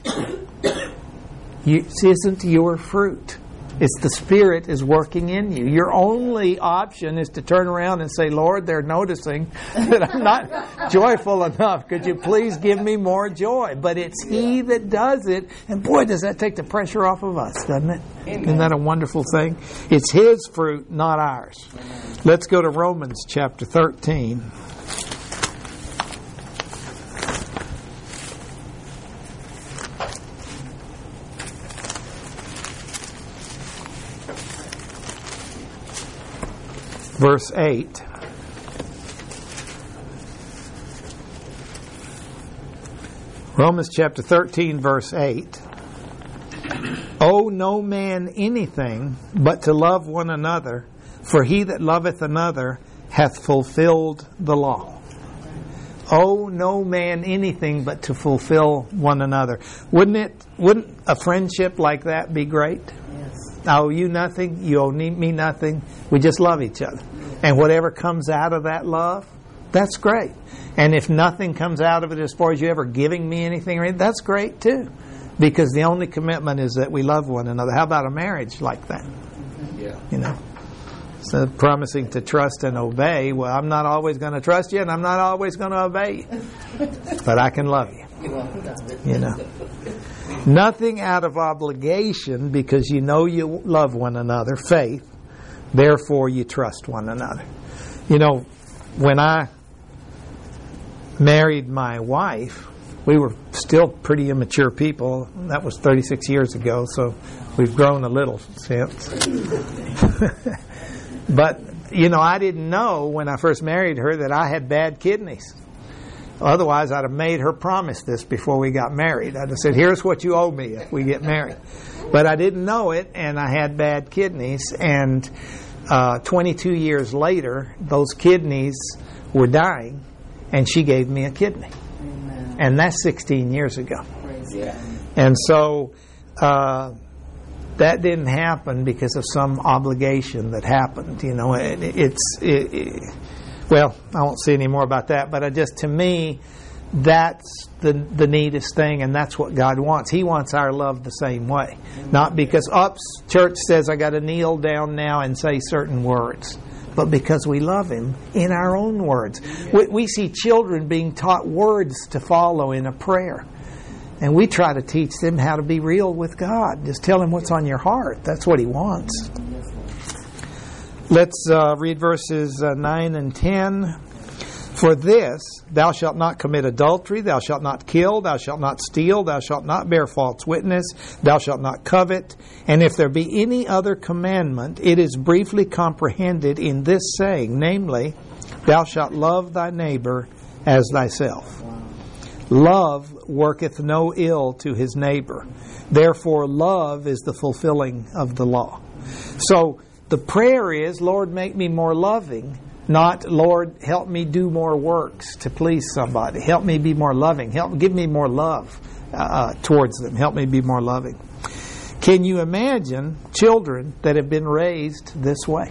It isn't your fruit. It's the Spirit is working in you. Your only option is to turn around and say, Lord, they're noticing that I'm not joyful enough. Could you please give me more joy? But it's He that does it. And boy, does that take the pressure off of us, doesn't it? Amen. Isn't that a wonderful thing? It's His fruit, not ours. Amen. Let's go to Romans chapter 13. Verse 8. Romans chapter 13, verse 8. Owe no man anything but to love one another, for he that loveth another hath fulfilled the law. Owe no man anything but to fulfill one another. Wouldn't a friendship like that be great? I owe you nothing, you owe me nothing. We just love each other. And whatever comes out of that love, that's great. And if nothing comes out of it as far as you ever giving me anything, that's great too. Because the only commitment is that we love one another. How about a marriage like that? Yeah. So promising to trust and obey. Well, I'm not always going to trust you and I'm not always going to obey you. But I can love you. Nothing out of obligation, because you know you love one another, faith, therefore you trust one another. When I married my wife, we were still pretty immature people. That was 36 years ago, so we've grown a little since. But, I didn't know when I first married her that I had bad kidneys. Otherwise, I'd have made her promise this before we got married. I'd have said, here's what you owe me if we get married. But I didn't know it, and I had bad kidneys. And 22 years later, those kidneys were dying, and she gave me a kidney. Amen. And that's 16 years ago. Praise God. And so that didn't happen because of some obligation that happened. Well, I won't say any more about that, but to me, that's the neatest thing, and that's what God wants. He wants our love the same way. Not because, church says I got to kneel down now and say certain words, but because we love Him in our own words. We see children being taught words to follow in a prayer, and we try to teach them how to be real with God. Just tell Him what's on your heart. That's what He wants. Let's read verses 9 and 10. For this, thou shalt not commit adultery, thou shalt not kill, thou shalt not steal, thou shalt not bear false witness, thou shalt not covet. And if there be any other commandment, it is briefly comprehended in this saying, namely, thou shalt love thy neighbor as thyself. Love worketh no ill to his neighbor. Therefore, love is the fulfilling of the law. So, the prayer is, Lord, make me more loving, not, Lord, help me do more works to please somebody. Help me be more loving. Give me more love towards them. Help me be more loving. Can you imagine children that have been raised this way?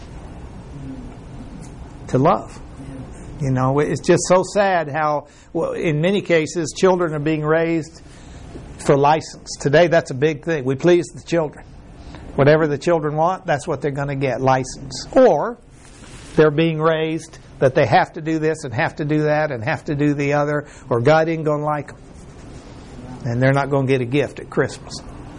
To love. It's just so sad how, in many cases, children are being raised for license. Today, that's a big thing. We please the children. Whatever the children want, that's what they're going to get, license. Or they're being raised that they have to do this and have to do that and have to do the other, or God ain't going to like them. And they're not going to get a gift at Christmas.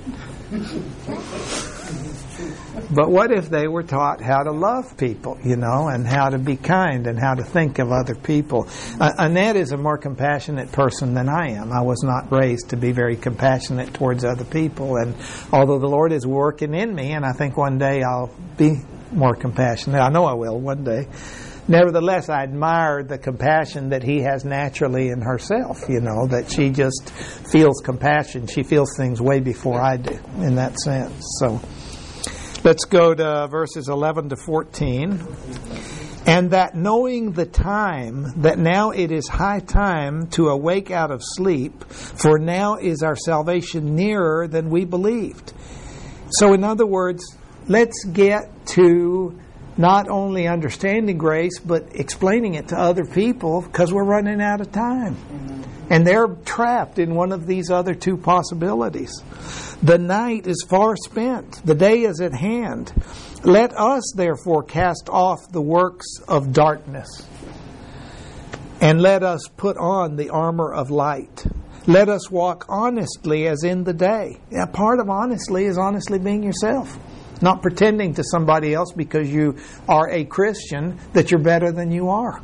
But what if they were taught how to love people, and how to be kind and how to think of other people? Annette is a more compassionate person than I am. I was not raised to be very compassionate towards other people. And although the Lord is working in me, and I think one day I'll be more compassionate. I know I will one day. Nevertheless, I admire the compassion that He has naturally in herself, that she just feels compassion. She feels things way before I do in that sense. So let's go to verses 11 to 14. And that knowing the time, that now it is high time to awake out of sleep, for now is our salvation nearer than we believed. So in other words, let's get to not only understanding grace, but explaining it to other people, because we're running out of time. And they're trapped in one of these other two possibilities. The night is far spent. The day is at hand. Let us, therefore, cast off the works of darkness, and let us put on the armor of light. Let us walk honestly as in the day. Yeah, part of honestly is honestly being yourself. Not pretending to somebody else because you are a Christian that you're better than you are.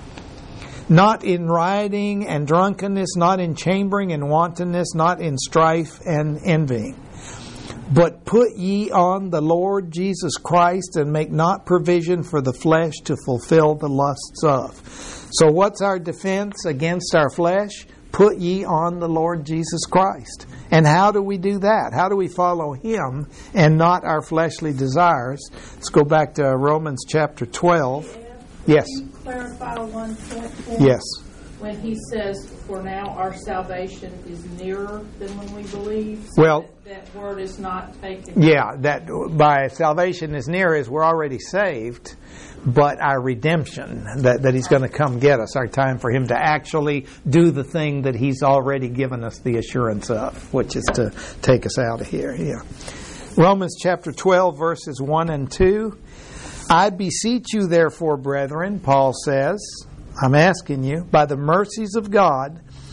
Not in rioting and drunkenness, not in chambering and wantonness, not in strife and envying. But put ye on the Lord Jesus Christ, and make not provision for the flesh to fulfill the lusts of. So what's our defense against our flesh? Put ye on the Lord Jesus Christ. And how do we do that? How do we follow Him and not our fleshly desires? Let's go back to Romans chapter 12. Yes. Can you clarify one point for me? Yes. When he says, for now our salvation is nearer than when we believe, so Well, that word is not taken. Yeah, that by salvation is near is we're already saved, but our redemption, that He's going to come get us, our time for Him to actually do the thing that He's already given us the assurance of, which is to take us out of here. Yeah. Romans chapter 12, verses 1 and 2. I beseech you, therefore, brethren, Paul says, I'm asking you, by the mercies of God,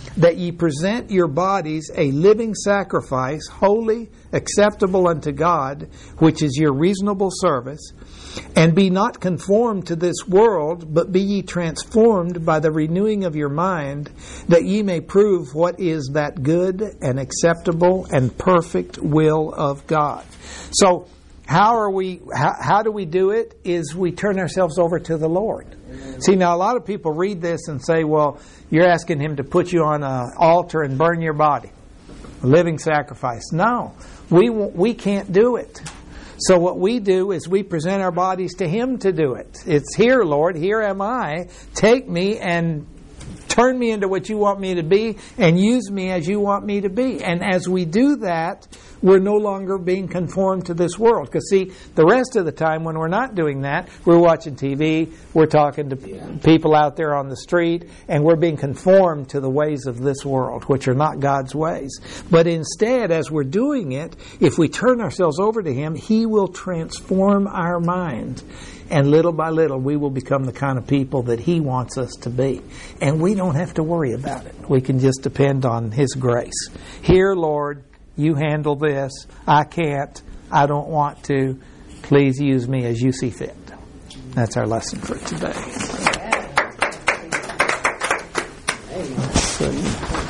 that ye present your bodies a living sacrifice, holy, acceptable unto God, which is your reasonable service. And be not conformed to this world, but be ye transformed by the renewing of your mind, that ye may prove what is that good and acceptable and perfect will of God. So, how do we do it? Is we turn ourselves over to the Lord. Amen. See, now a lot of people read this and say, well, you're asking Him to put you on an altar and burn your body. A living sacrifice. No, we can't do it. So what we do is we present our bodies to Him to do it. It's here, Lord, here am I. Take me and turn me into what you want me to be and use me as you want me to be. And as we do that, we're no longer being conformed to this world. Because see, the rest of the time when we're not doing that, we're watching TV, we're talking to people out there on the street, and we're being conformed to the ways of this world, which are not God's ways. But instead, as we're doing it, if we turn ourselves over to Him, He will transform our mind. And little by little, we will become the kind of people that He wants us to be. And we don't have to worry about it. We can just depend on His grace. Here, Lord, you handle this. I can't. I don't want to. Please use me as you see fit. That's our lesson for today.